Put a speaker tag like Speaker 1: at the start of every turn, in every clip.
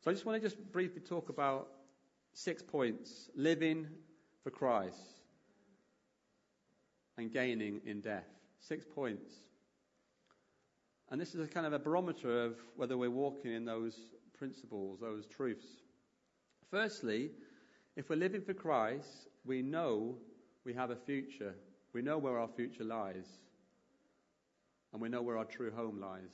Speaker 1: So I just want to just briefly talk about 6 points. Living for Christ and gaining in death. 6 points. And this is a kind of a barometer of whether we're walking in those principles, those truths. Firstly, if we're living for Christ, we know we have a future. We know where our future lies. And we know where our true home lies.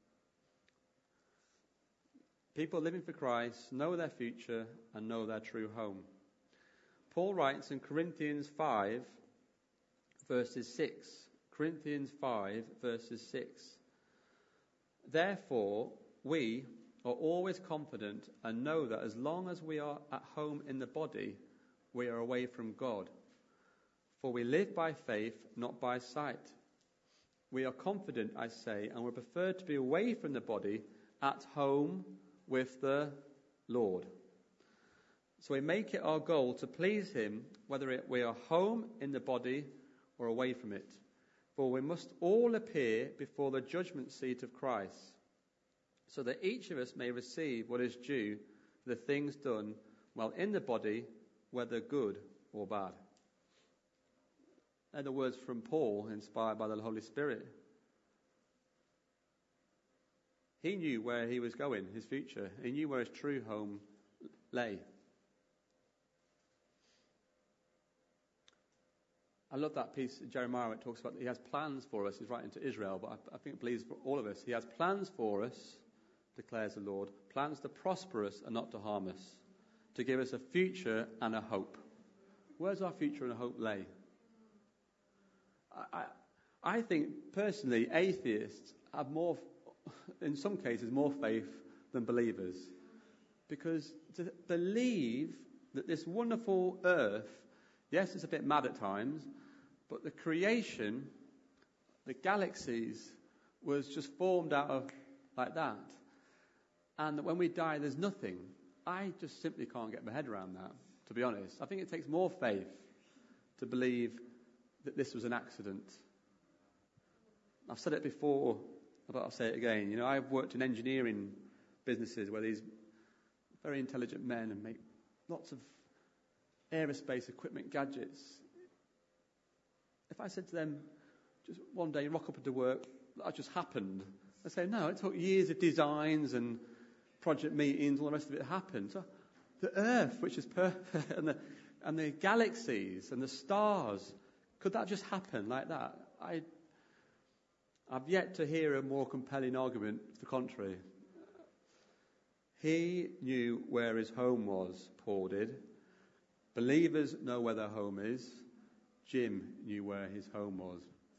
Speaker 1: People living for Christ know their future and know their true home. Paul writes in Corinthians 5, verses 6. Corinthians 5, verses 6. Therefore, we are always confident and know that as long as we are at home in the body, we are away from God. For we live by faith, not by sight. We are confident, I say, and we prefer to be away from the body, at home with the Lord. So we make it our goal to please him, whether we are home in the body or away from it. For we must all appear before the judgment seat of Christ, so that each of us may receive what is due for the things done while in the body, whether good or bad. They're the words from Paul, inspired by the Holy Spirit. He knew where he was going, his future. He knew where his true home lay. I love that piece of Jeremiah. It talks about that he has plans for us. He's writing to Israel, but I think it believes for all of us. He has plans for us, declares the Lord. Plans to prosper us and not to harm us. To give us a future and a hope. Where's our future and a hope lay? I think, personally, atheists have more, in some cases, more faith than believers. Because to believe that this wonderful earth, yes, it's a bit mad at times, but the creation, the galaxies, was just formed out of like that. And that when we die, there's nothing. I just simply can't get my head around that, to be honest. I think it takes more faith to believe that this was an accident. I've said it before, but I'll say it again. You know, I've worked in engineering businesses where these very intelligent men and make lots of aerospace equipment gadgets. If I said to them, just one day, rock up into work, that just happened. They say, no, it took years of designs and project meetings, all the rest of it happened. So the Earth, which is perfect, and the galaxies and the stars, could that just happen like that? I've yet to hear a more compelling argument to the contrary. He knew where his home was, Paul did. Believers know where their home is. Jim knew where his home was.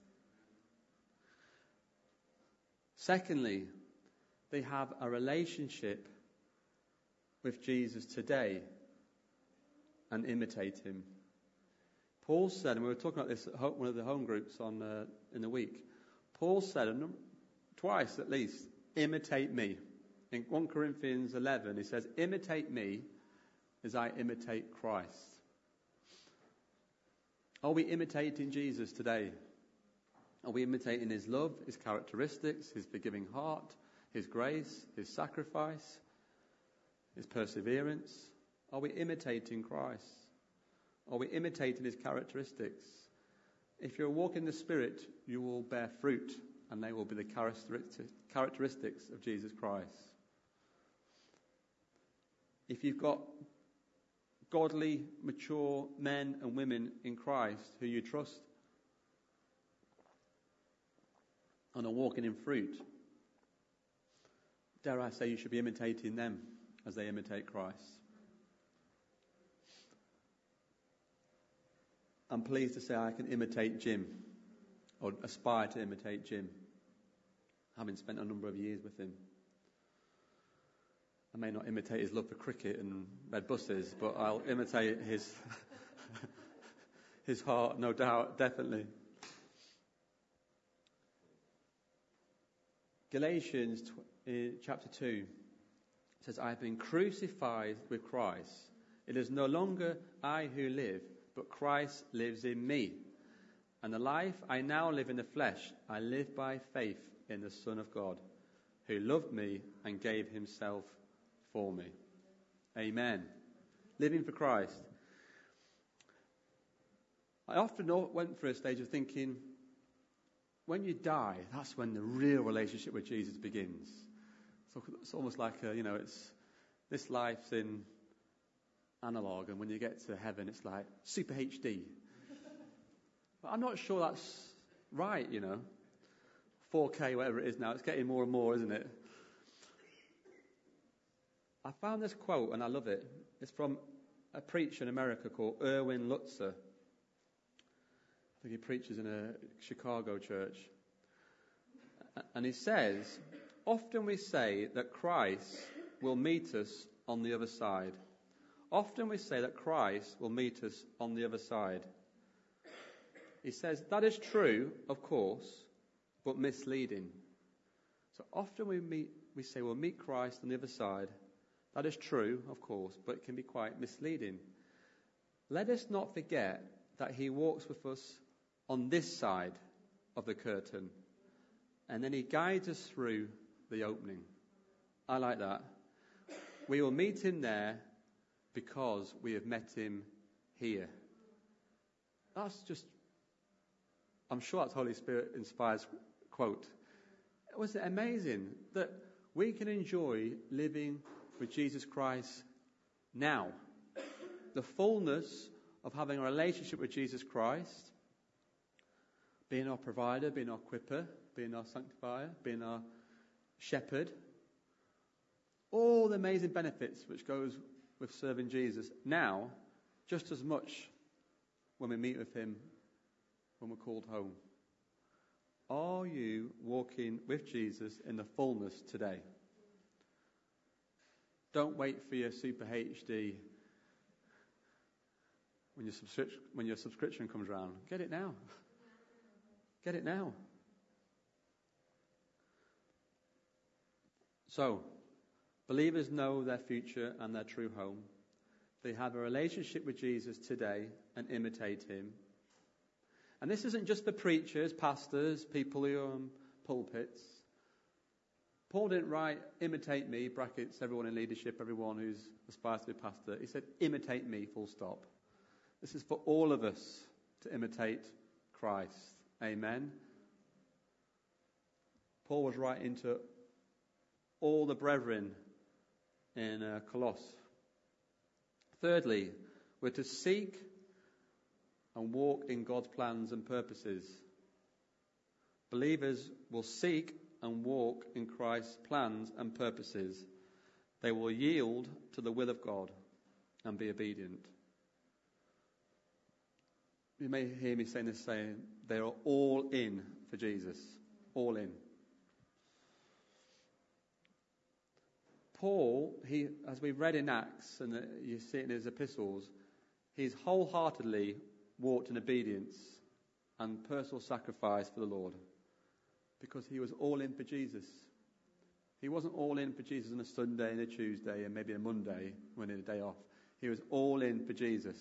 Speaker 1: Secondly, they have a relationship with Jesus today and imitate him. Paul said, and we were talking about this at one of the home groups in the week, Paul said twice at least, imitate me. In 1 Corinthians 11, he says, imitate me as I imitate Christ. Are we imitating Jesus today? Are we imitating his love, his characteristics, his forgiving heart, his grace, his sacrifice, his perseverance? Are we imitating Christ? Are we imitating his characteristics? If you're walking in the Spirit, you will bear fruit, and they will be the characteristics of Jesus Christ. If you've got godly, mature men and women in Christ who you trust and are walking in fruit, dare I say you should be imitating them as they imitate Christ. I'm pleased to say I can imitate Jim, or aspire to imitate Jim, having spent a number of years with him. I may not imitate his love for cricket and red buses, but I'll imitate his his heart, no doubt, definitely. Galatians chapter 2 says, I have been crucified with Christ. It is no longer I who live, but Christ lives in me. And the life I now live in the flesh, I live by faith in the Son of God, who loved me and gave himself for me. Amen. Living for Christ. I often went through a stage of thinking, when you die, that's when the real relationship with Jesus begins. So it's almost like, this life's in analog, and when you get to heaven, it's like super HD. But I'm not sure that's right, 4K, whatever it is now. It's getting more and more, isn't it? I found this quote, and I love it. It's from a preacher in America called Erwin Lutzer. I think he preaches in a Chicago church. And he says, often we say that Christ will meet us on the other side. Often we say that Christ will meet us on the other side. He says, that is true, of course, but misleading. So often we say we'll meet Christ on the other side. That is true, of course, but it can be quite misleading. Let us not forget that he walks with us on this side of the curtain, and then he guides us through the opening. I like that. We will meet him there because we have met him here. That's just, I'm sure that's Holy Spirit inspired quote. Was it amazing that we can enjoy living with Jesus Christ now? The fullness of having a relationship with Jesus Christ, being our provider, being our equipper, being our sanctifier, being our shepherd. All the amazing benefits which goes with serving Jesus now, just as much when we meet with him when we're called home. Are you walking with Jesus in the fullness today? Don't wait for your super HD when your subscription comes around. Get it now. Get it now. So, believers know their future and their true home. They have a relationship with Jesus today and imitate him. And this isn't just for preachers, pastors, people who are on pulpits. Paul didn't write, imitate me, brackets, everyone in leadership, everyone who aspires to be a pastor. He said, imitate me, full stop. This is for all of us to imitate Christ. Amen. Paul was writing to all the brethren in Colossus. Thirdly, we're to seek and walk in God's plans and purposes. Believers will seek and walk in Christ's plans and purposes. They will yield to the will of God and be obedient. You may hear me saying this, saying they are all in for Jesus. All in. Paul, as we read in Acts, and you see it in his epistles, he's wholeheartedly walked in obedience and personal sacrifice for the Lord, because he was all in for Jesus. He wasn't all in for Jesus on a Sunday and a Tuesday and maybe a Monday when he had a day off. He was all in for Jesus,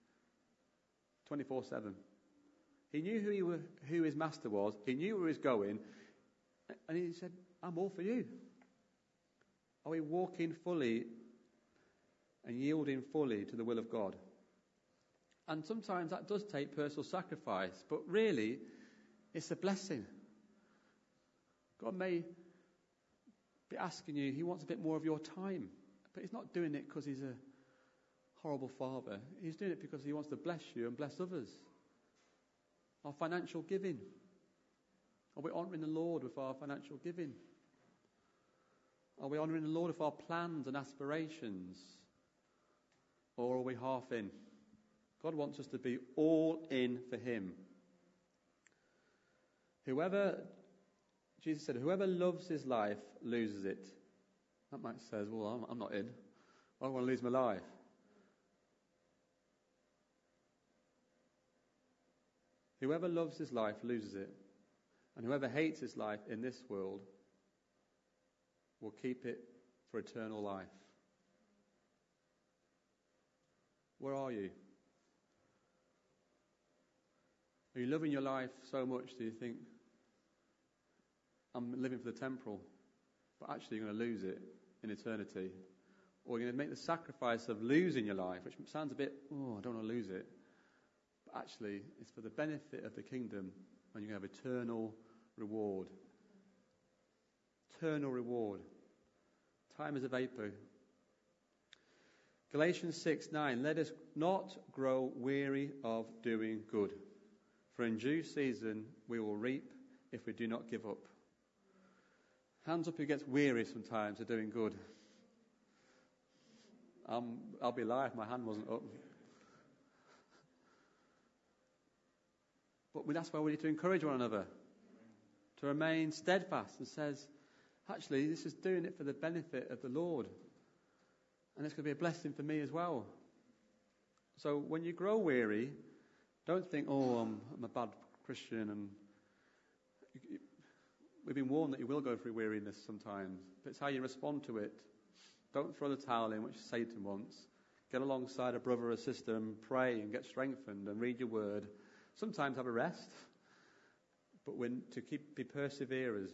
Speaker 1: 24/7. He knew who his master was. He knew where he was going, and he said, "I'm all for you." Are we walking fully and yielding fully to the will of God? And sometimes that does take personal sacrifice, but really, it's a blessing. God may be asking you, he wants a bit more of your time, but he's not doing it because he's a horrible father. He's doing it because he wants to bless you and bless others. Our financial giving. Are we honouring the Lord with our financial giving? Are we honouring the Lord with our plans and aspirations? Or are we half in? God wants us to be all in for him. Jesus said, whoever loves his life loses it. That might say, well, I'm not in. I don't want to lose my life. Whoever loves his life loses it. And whoever hates his life in this world will keep it for eternal life. Where are you? Are you loving your life so much do you think, I'm living for the temporal, but actually you're going to lose it in eternity? or you're going to make the sacrifice of losing your life, which sounds a bit, I don't want to lose it. But actually, it's for the benefit of the kingdom, and you have eternal reward. Eternal reward. Time is a vapor. Galatians 6:9, let us not grow weary of doing good, for in due season we will reap if we do not give up. Hands up who gets weary sometimes of doing good. I'll be lying if my hand wasn't up. But that's why we need to encourage one another to remain steadfast, and says, actually, this is doing it for the benefit of the Lord. And it's going to be a blessing for me as well. So when you grow weary, don't think, I'm a bad Christian. And we've been warned that you will go through weariness sometimes. But it's how you respond to it. Don't throw the towel in, which Satan wants. Get alongside a brother or sister and pray and get strengthened and read your word. Sometimes have a rest. But be perseverers.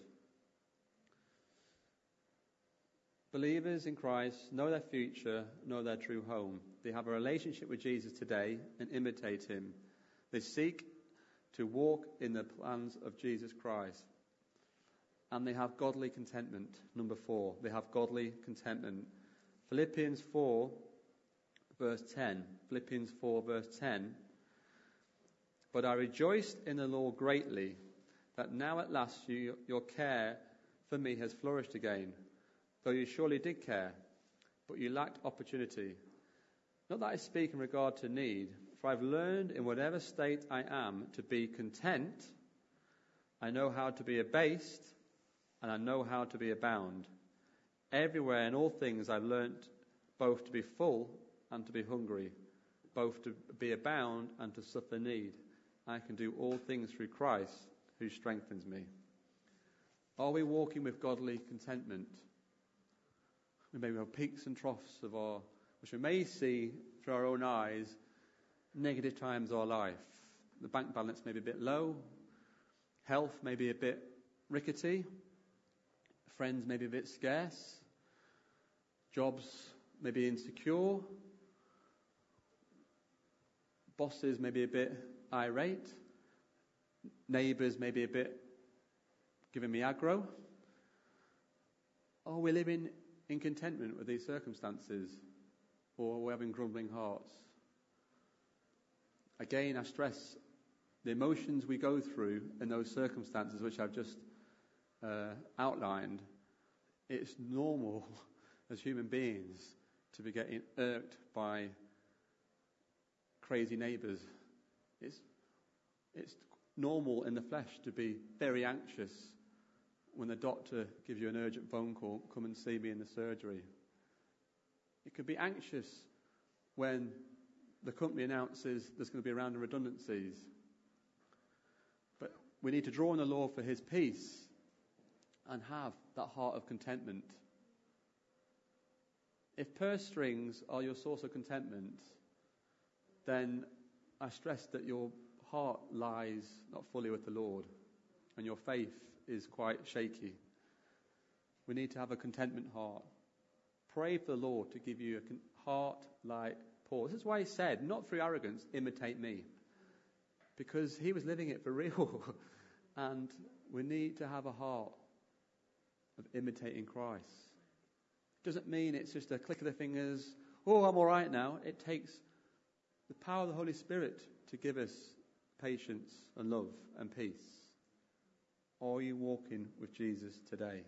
Speaker 1: Believers in Christ know their future, know their true home. They have a relationship with Jesus today and imitate him. They seek to walk in the plans of Jesus Christ. And they have godly contentment. Number 4, they have godly contentment. Philippians 4, verse 10. Philippians 4, verse 10. But I rejoiced in the Lord greatly, that now at last your care for me has flourished again. Though you surely did care, but you lacked opportunity. Not that I speak in regard to need, for I've learned in whatever state I am to be content. I know how to be abased, and I know how to be abound. Everywhere in all things I've learnt both to be full and to be hungry, both to be abound and to suffer need. I can do all things through Christ who strengthens me. Are we walking with godly contentment? We may have peaks and troughs which we may see through our own eyes, negative times of our life. The bank balance may be a bit low. Health may be a bit rickety. Friends may be a bit scarce. Jobs may be insecure. Bosses may be a bit irate. Neighbours may be a bit giving me aggro. Are we living in contentment with these circumstances, or are we having grumbling hearts? Again, I stress the emotions we go through in those circumstances which I've just outlined. It's normal as human beings to be getting irked by crazy neighbours. It's normal in the flesh to be very anxious when the doctor gives you an urgent phone call, come and see me in the surgery. It could be anxious when the company announces there's going to be a round of redundancies. But we need to draw on the Lord for his peace and have that heart of contentment. If purse strings are your source of contentment, then I stress that your heart lies not fully with the Lord and your faith is quite shaky. We need to have a contentment heart. Pray for the Lord to give you a heart like Paul. This is why he said, not through arrogance, imitate me. Because he was living it for real. And we need to have a heart of imitating Christ. It doesn't mean it's just a click of the fingers, I'm all right now. It takes the power of the Holy Spirit to give us patience and love and peace. Are you walking with Jesus today?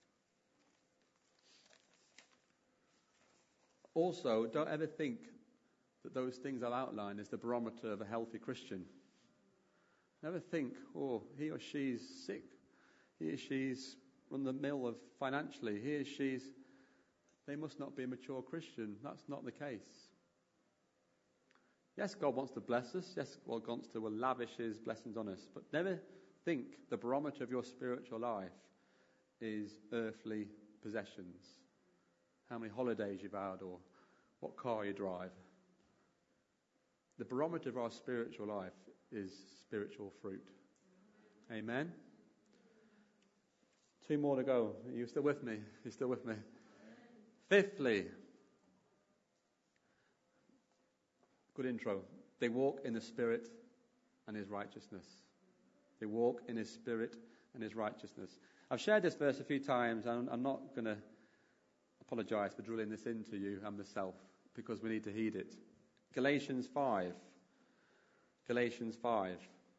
Speaker 1: Also, don't ever think that those things I've outlined is the barometer of a healthy Christian. Never think, he or she's sick. He or she's run the mill of financially. He or she's... They must not be a mature Christian. That's not the case. Yes, God wants to bless us. Yes, God wants to lavish his blessings on us. But never think the barometer of your spiritual life is earthly possessions. How many holidays you've had or what car you drive. The barometer of our spiritual life is spiritual fruit. Amen? 2 more to go. Are you still with me? You're still with me? Fifthly, Good intro. They walk in the Spirit and His righteousness. They walk in His Spirit and His righteousness. I've shared this verse a few times, and I'm not going to apologise for drilling this into you and myself, because we need to heed it. Galatians 5. Galatians 5.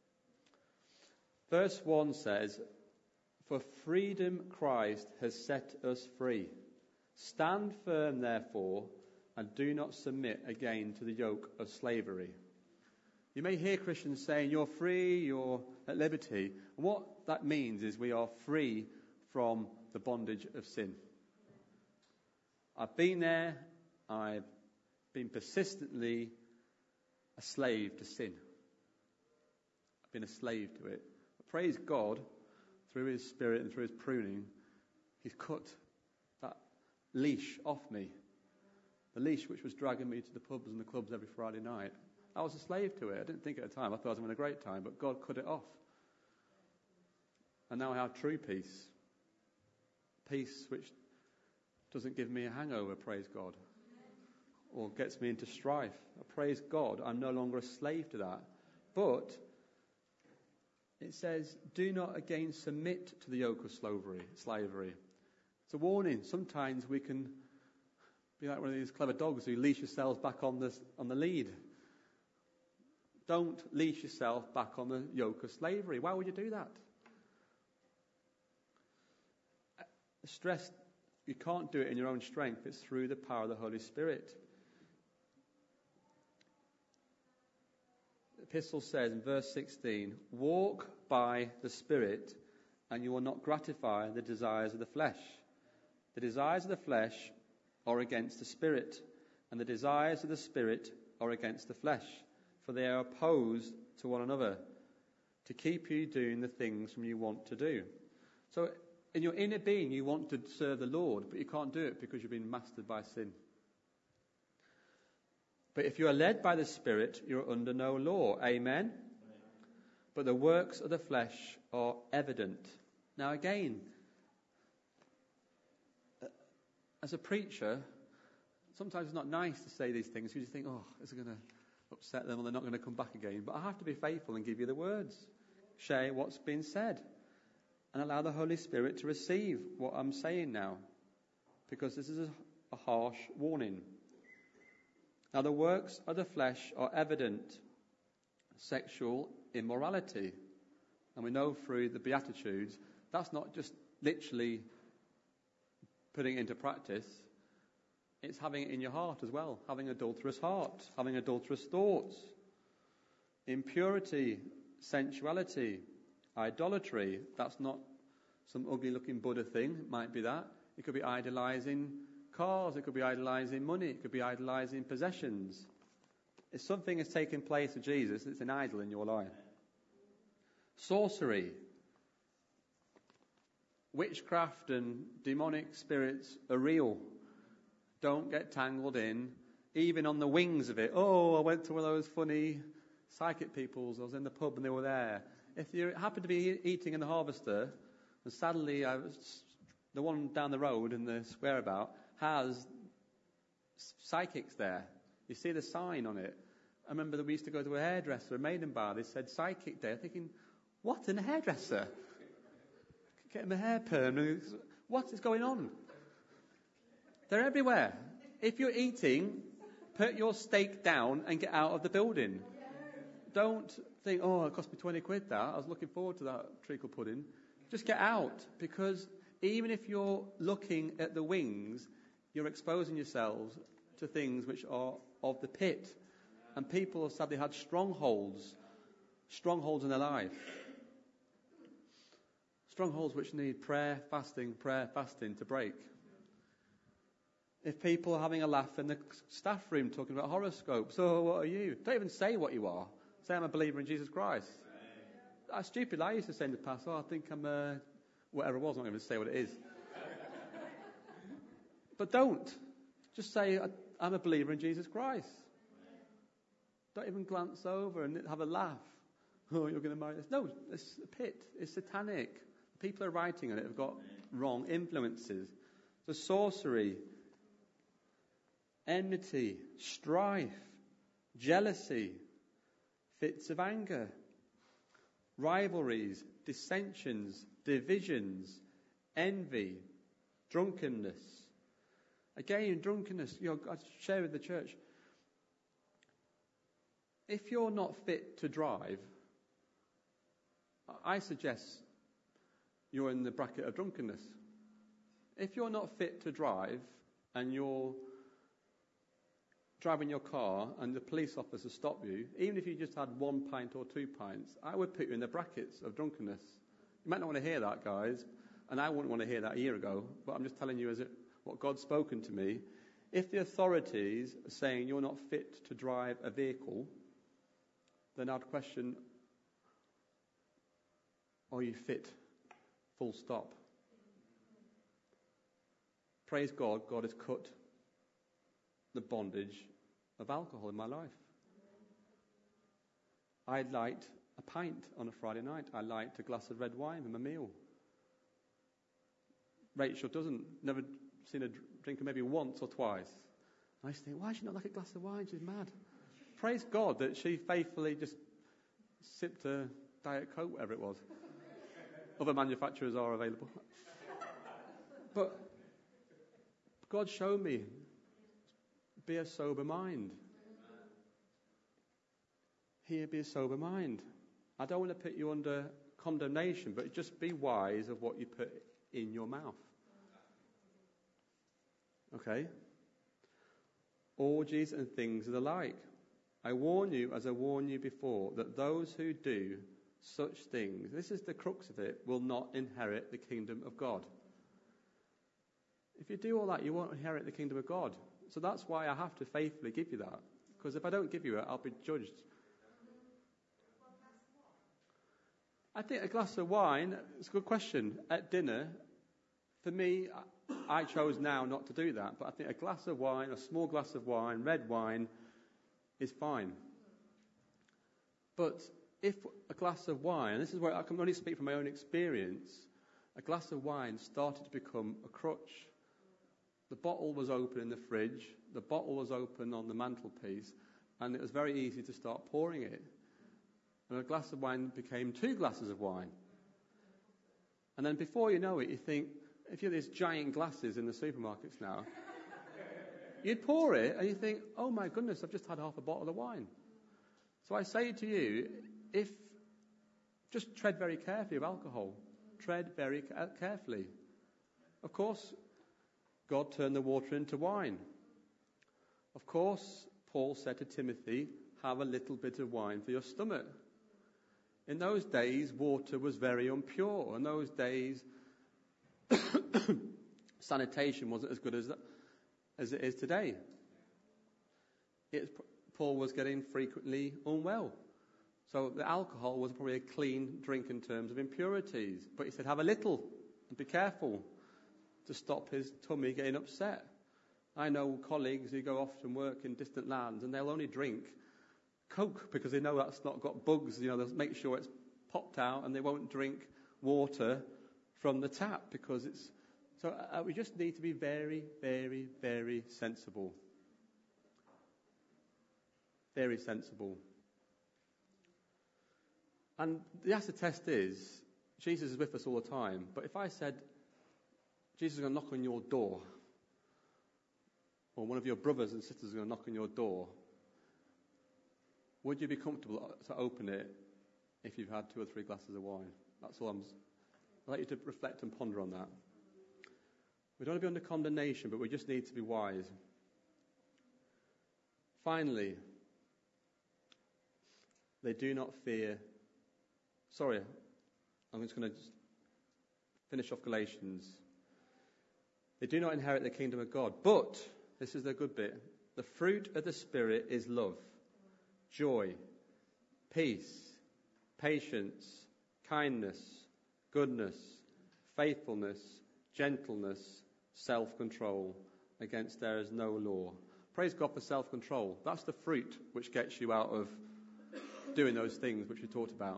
Speaker 1: Verse 1 says, "For freedom Christ has set us free. Stand firm, therefore, and do not submit again to the yoke of slavery." You may hear Christians saying, "You're free, you're at liberty." And what that means is we are free from the bondage of sin. I've been there. I've been persistently a slave to sin. I've been a slave to it. But praise God, through His Spirit and through His pruning, He's cut that leash off me. The leash which was dragging me to the pubs and the clubs every Friday night. I was a slave to it. I didn't think at the time. I thought I was having a great time, but God cut it off. And now I have true peace. Peace which doesn't give me a hangover, praise God, or gets me into strife. Praise God, I'm no longer a slave to that. But it says, do not again submit to the yoke of slavery. It's a warning. Sometimes we can be like one of these clever dogs who leash yourselves back on the lead. Don't leash yourself back on the yoke of slavery. Why would you do that? Stress, you can't do it in your own strength. It's through the power of the Holy Spirit. The epistle says in verse 16, "Walk by the Spirit, and you will not gratify the desires of the flesh. The desires of the flesh are against the Spirit, and the desires of the Spirit are against the flesh, for they are opposed to one another, to keep you doing the things you want to do." So in your inner being, you want to serve the Lord, but you can't do it because you've been mastered by sin. But if you are led by the Spirit, you're under no law. Amen? But the works of the flesh are evident. Now again, as a preacher, sometimes it's not nice to say these things because you think, oh, is it going to upset them or they're not going to come back again? But I have to be faithful and give you the words. Share what's been said. And allow the Holy Spirit to receive what I'm saying now. Because this is a harsh warning. Now the works of the flesh are evident. Sexual immorality. And we know through the Beatitudes, that's not just literally putting it into practice. It's having it in your heart as well. Having adulterous heart. Having adulterous thoughts. Impurity. Sensuality. Idolatry. That's not some ugly looking Buddha thing. It might be that. It could be idolizing cars. It could be idolizing money. It could be idolizing possessions. If something has taken place with Jesus, it's an idol in your life. Sorcery. Witchcraft and demonic spirits are real. Don't get tangled in, even on the wings of it. Oh, I went to one of those funny psychic peoples. I was in the pub and they were there. If you happen to be eating in the Harvester, and sadly the one down the road in the square about has psychics there. You see the sign on it. I remember that we used to go to a hairdresser, a maiden bar. They said psychic day. I'm thinking, what in a hairdresser? Getting my hair permed. What is going on? They're everywhere. If you're eating, put your steak down and get out of the building. Don't think, oh, it cost me 20 quid that. I was looking forward to that treacle pudding. Just get out, because even if you're looking at the wings, you're exposing yourselves to things which are of the pit. And people have sadly had strongholds in their life. Strongholds which need prayer, fasting to break. If people are having a laugh in the staff room talking about horoscopes, oh, what are you? Don't even say what you are. Say I'm a believer in Jesus Christ. That's stupid. I used to say in the past, oh, I think I'm whatever it was. I'm not going to say what it is. But don't. Just say, I'm a believer in Jesus Christ. Don't even glance over and have a laugh. Oh, you're going to marry this. No, it's a pit. It's satanic. People are writing on it have got wrong influences. So sorcery, enmity, strife, jealousy, fits of anger, rivalries, dissensions, divisions, envy, drunkenness. Again, drunkenness, I share with the church. If you're not fit to drive, I suggest you're in the bracket of drunkenness. If you're not fit to drive and you're driving your car and the police officer stop you, even if you just had 1 pint or 2 pints, I would put you in the brackets of drunkenness. You might not want to hear that, guys, and I wouldn't want to hear that a year ago, but I'm just telling you what God's spoken to me. If the authorities are saying you're not fit to drive a vehicle, then I'd question, are you fit? Full stop. Praise God, God has cut the bondage of alcohol in my life. I liked a pint on a Friday night. I liked a glass of red wine with my meal. Rachel doesn't. Never seen her drink maybe once or twice. I used to think, why does she not like a glass of wine? She's mad. Praise God that she faithfully just sipped a Diet Coke, whatever it was. Other manufacturers are available. But God showed me, be a sober mind. Here, be a sober mind. I don't want to put you under condemnation, but just be wise of what you put in your mouth. Okay? Orgies and things of the like. I warn you, as I warned you before, that those who do such things, this is the crux of it, will not inherit the kingdom of God. If you do all that, you won't inherit the kingdom of God. So that's why I have to faithfully give you that. Because if I don't give you it, I'll be judged. I think a glass of wine, it's a good question. At dinner, for me, I chose now not to do that. But I think a glass of wine, a small glass of wine, red wine, is fine. But if a glass of wine, this is where I can only speak from my own experience, a glass of wine started to become a crutch. The bottle was open in the fridge, the bottle was open on the mantelpiece, and it was very easy to start pouring it. And a glass of wine became 2 glasses of wine. And then before you know it, you think, if you have these giant glasses in the supermarkets now, you'd pour it and you think, oh my goodness, I've just had half a bottle of wine. So I say to you, just tread very carefully with alcohol. Tread very carefully. Of course, God turned the water into wine. Of course, Paul said to Timothy, have a little bit of wine for your stomach. In those days, water was very impure. In those days, sanitation wasn't as good as it is today. Paul was getting frequently unwell. So the alcohol was probably a clean drink in terms of impurities. But he said, have a little and be careful to stop his tummy getting upset. I know colleagues who go off and work in distant lands and they'll only drink Coke because they know that's not got bugs. They'll make sure it's popped out and they won't drink water from the tap because it's... So we just need to be very, very, very sensible. Very sensible. And the acid test is, Jesus is with us all the time. But if I said, Jesus is going to knock on your door, or one of your brothers and sisters is going to knock on your door, would you be comfortable to open it if you've had 2 or 3 glasses of wine? That's all I'd like you to reflect and ponder on that. We don't want to be under condemnation, but we just need to be wise. Finally, they do not fear... Sorry, I'm just going to finish off Galatians. They do not inherit the kingdom of God, but, this is the good bit, the fruit of the Spirit is love, joy, peace, patience, kindness, goodness, faithfulness, gentleness, self-control. Against there is no law. Praise God for self-control. That's the fruit which gets you out of doing those things which we talked about.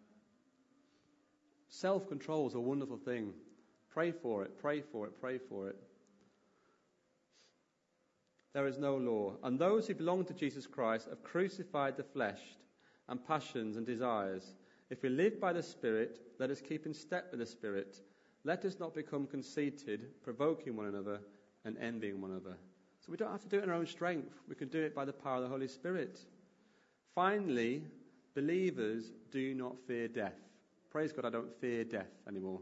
Speaker 1: Self-control is a wonderful thing. Pray for it, pray for it, pray for it. there is no law. And those who belong to Jesus Christ have crucified the flesh and passions and desires. If we live by the Spirit, let us keep in step with the Spirit. Let us not become conceited, provoking one another and envying one another. So we don't have to do it in our own strength. We can do it by the power of the Holy Spirit. Finally, believers do not fear death. Praise God, I don't fear death anymore.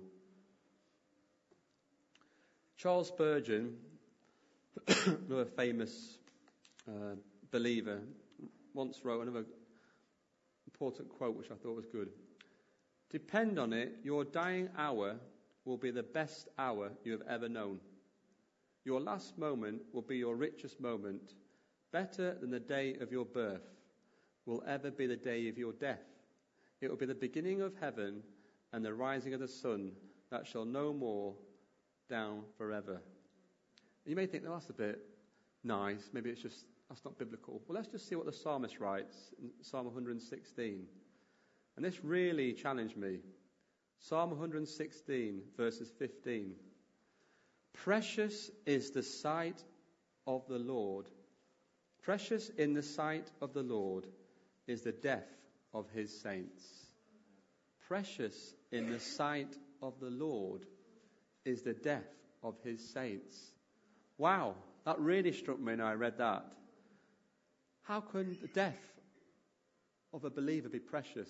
Speaker 1: Charles Spurgeon, another famous believer, once wrote another important quote which I thought was good. Depend on it, your dying hour will be the best hour you have ever known. Your last moment will be your richest moment. Better than the day of your birth will ever be the day of your death. It will be the beginning of heaven and the rising of the sun that shall no more down forever. You may think, oh, that's a bit nice. Maybe it's just, that's not biblical. Well, let's just see what the psalmist writes in Psalm 116. And this really challenged me. Psalm 116, verses 15. Precious is the sight of the Lord. Precious in the sight of the Lord is the death of his saints. Precious in the sight of the Lord is the death of his saints. Wow, that really struck me when I read that. How can the death of a believer be precious?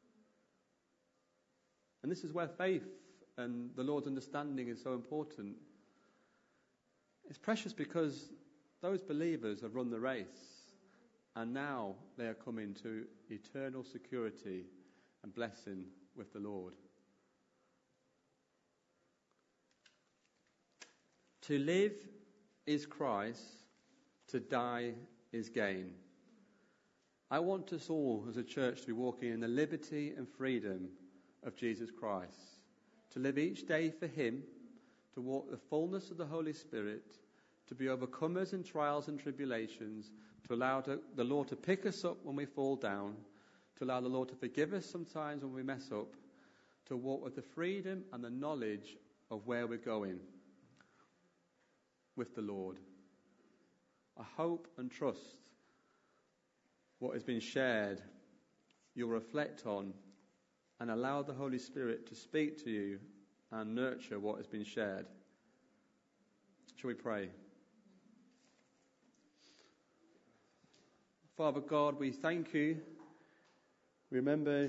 Speaker 1: And this is where faith and the Lord's understanding is so important. It's precious because those believers have run the race and now they are coming to eternal security and blessing with the Lord. To live is Christ, to die is gain. I want us all as a church to be walking in the liberty and freedom of Jesus Christ, to live each day for him, to walk the fullness of the Holy Spirit, to be overcomers in trials and tribulations, to allow the Lord to pick us up when we fall down, to allow the Lord to forgive us sometimes when we mess up, to walk with the freedom and the knowledge of where we're going with the Lord. I hope and trust what has been shared you'll reflect on and allow the Holy Spirit to speak to you and nurture what has been shared. Shall we pray? Father God, we thank you. We remember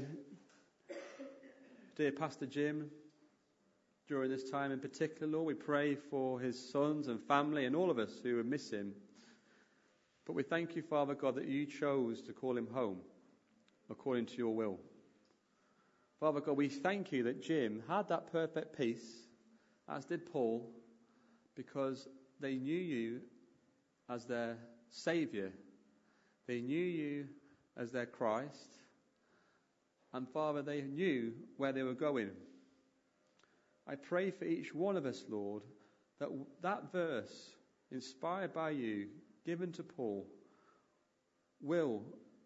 Speaker 1: dear Pastor Jim during this time in particular, Lord. We pray for his sons and family and all of us who would miss him. But we thank you, Father God, that you chose to call him home according to your will. Father God, we thank you that Jim had that perfect peace, as did Paul, because they knew you as their Saviour. They knew you as their Christ. And Father, they knew where they were going. I pray for each one of us, Lord, that that verse, inspired by you, given to Paul, will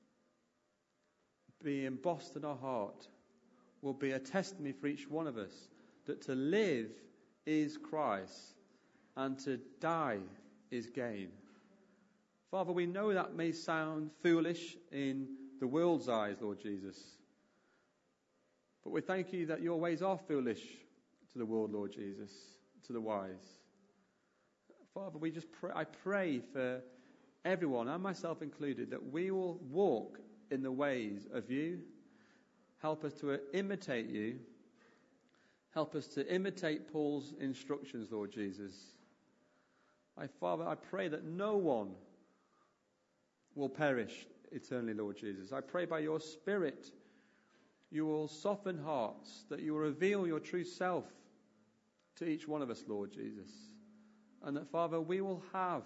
Speaker 1: be embossed in our heart, will be a testimony for each one of us, that to live is Christ and to die is gain. Father, we know that may sound foolish in the world's eyes, Lord Jesus. But we thank you that your ways are foolish to the world, Lord Jesus, to the wise. Father, we just pray, I pray for everyone, and myself included, that we will walk in the ways of you. Help us to imitate you. Help us to imitate Paul's instructions, Lord Jesus. Father, I pray that no one will perish eternally, Lord Jesus. I pray by your Spirit you will soften hearts, that you will reveal your true self to each one of us, Lord Jesus. And that, Father, we will have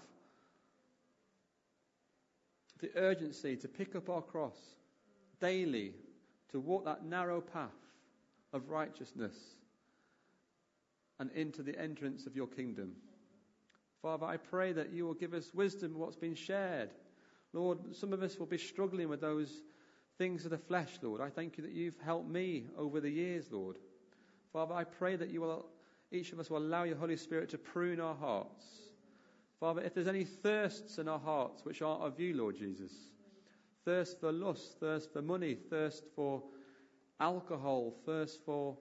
Speaker 1: the urgency to pick up our cross daily, to walk that narrow path of righteousness and into the entrance of your kingdom. Father, I pray that you will give us wisdom of what's been shared. Lord, some of us will be struggling with those things of the flesh, Lord. I thank you that you've helped me over the years, Lord. Father, I pray that each of us will allow your Holy Spirit to prune our hearts. Father, if there's any thirsts in our hearts which aren't of you, Lord Jesus, thirst for lust, thirst for money, thirst for alcohol, thirst for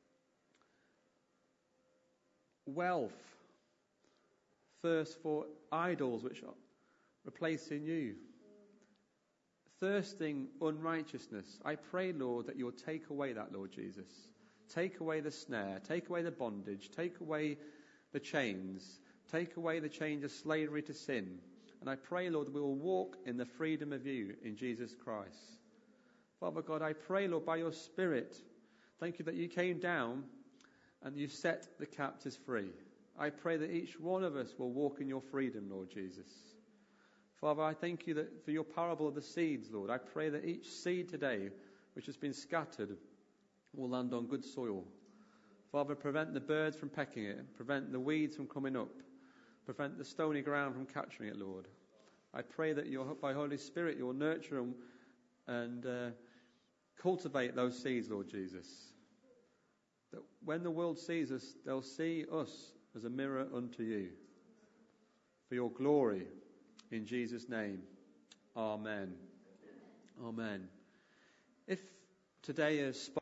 Speaker 1: wealth, thirst for idols which are replacing you, thirsting unrighteousness, I pray, Lord, that you'll take away that, Lord Jesus. Take away the snare, take away the bondage, take away the chains, take away the chains of slavery to sin. And I pray, Lord, that we will walk in the freedom of you in Jesus Christ. Father God, I pray, Lord, by your Spirit, thank you that you came down and you set the captives free. I pray that each one of us will walk in your freedom, Lord Jesus. Father, I thank you that for your parable of the seeds, Lord. I pray that each seed today which has been scattered will land on good soil. Father, prevent the birds from pecking it, prevent the weeds from coming up, prevent the stony ground from capturing it, Lord. I pray that by Holy Spirit you'll nurture and cultivate those seeds, Lord Jesus. That when the world sees us, they'll see us as a mirror unto you. For your glory, in Jesus' name. Amen. Amen. If today is